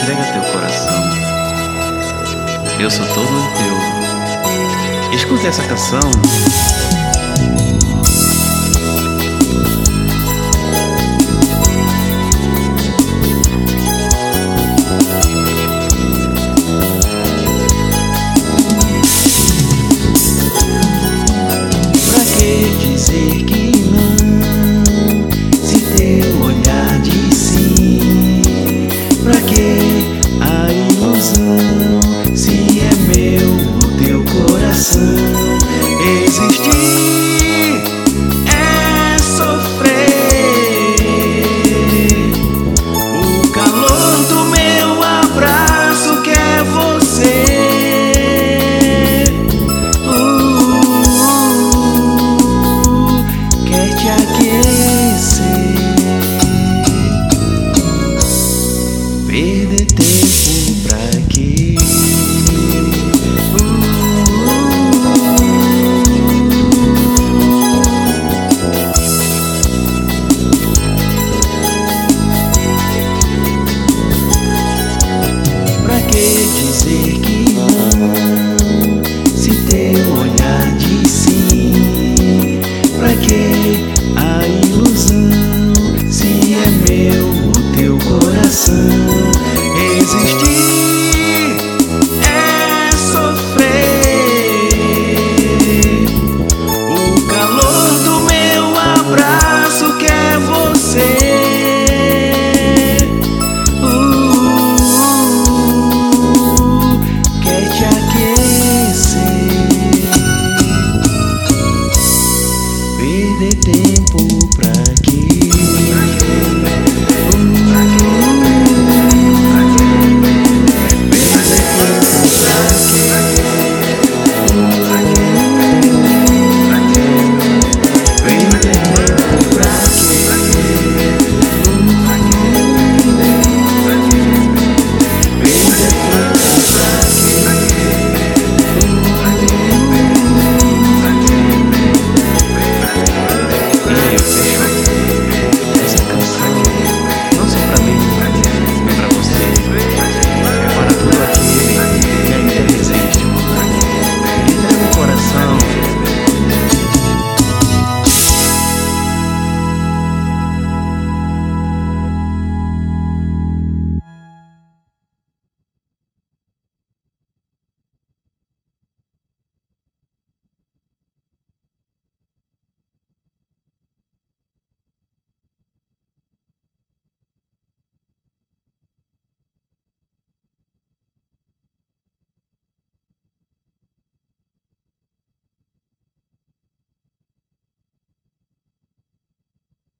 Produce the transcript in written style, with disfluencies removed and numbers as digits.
entrega teu coração. Eu sou todo teu. Escuta essa canção. Pra que dizer que não, se teu olhar diz sim? Pra que a ilusão, se é meu o teu coração? Existir é sofrer. O calor do meu abraço que é você. Quer te aquecer. Perder tempo pra quê? Pra que dizer que não, se teu olhar diz sim? Pra que a ilusão, se é meu o teu coração? Existir é sofrer. O calor do meu abraço que é você. Quer te aquecer. Perder tempo pra quê?